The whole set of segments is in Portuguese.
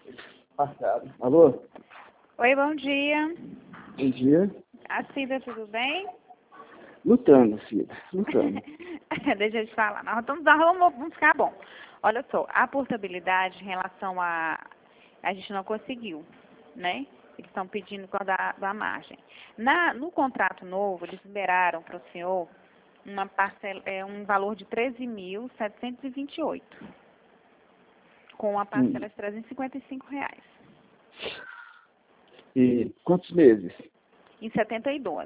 Passado. Alô? Oi, bom dia. Bom dia. A Cida, tudo bem? Lutando, Cida. Lutando. Deixa eu te falar. Nós vamos ficar bom. Olha só, a portabilidade em relação a gente não conseguiu, né? Eles estão pedindo por causa da margem. No contrato novo, eles liberaram para o senhor uma parcela, um valor de 13.728, com a parcela de R$355. E quantos meses? Em 72.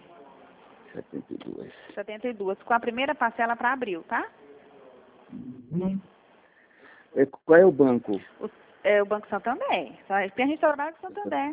72. 72, com a primeira parcela para abril, tá? Qual é o banco? O Banco Santander. Tem a gente trabalha com Santander.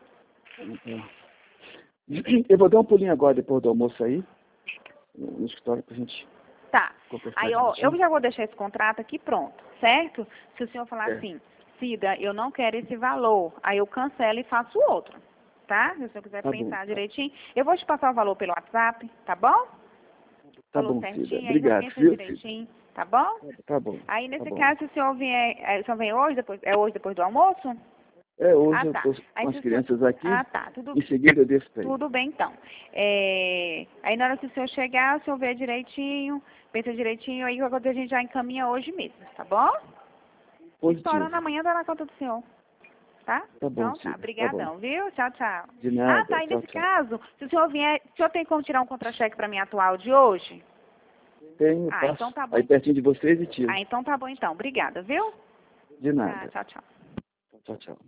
Eu vou dar um pulinho agora, depois do almoço aí, no escritório, pra gente Tá. conversar. Aí, ó, direitinho. eu já vou deixar esse contrato aqui pronto, certo? Se o senhor falar assim, Cida, eu não quero esse valor, aí eu cancelo e faço outro, tá? Se o senhor quiser Tá pensar bom. direitinho. Eu vou te passar o valor pelo WhatsApp, tá bom? Tá Valor bom, Cida. certinho, aí já Obrigado, pensa viu, Cida? direitinho, tá bom? Tá bom. Aí, nesse Tá bom. caso, se o senhor vier, o senhor vem hoje, hoje depois do almoço? Hoje eu Tá. tô Aí, com se as o senhor... crianças aqui, tá, tudo em seguida eu desço pra aí. Tudo bem, então. Aí, na hora que o senhor chegar, o senhor vê direitinho, pensa direitinho, aí a gente já encaminha hoje mesmo, tá bom? Positivo. Estourando amanhã, dá na conta do senhor, tá? Tá bom, Então, tá. Cida. Tá Obrigadão, bom. viu? Tchau, tchau. De nada. Tá. E Tchau, nesse tchau. caso, se o senhor vier, o senhor tem como tirar um contra-cheque pra mim atual de hoje? Tenho, passo Então tá bom. aí pertinho de vocês e tiro. Então tá bom, então. Obrigada, viu? De nada. Tá, tchau, tchau. Tchau, tchau.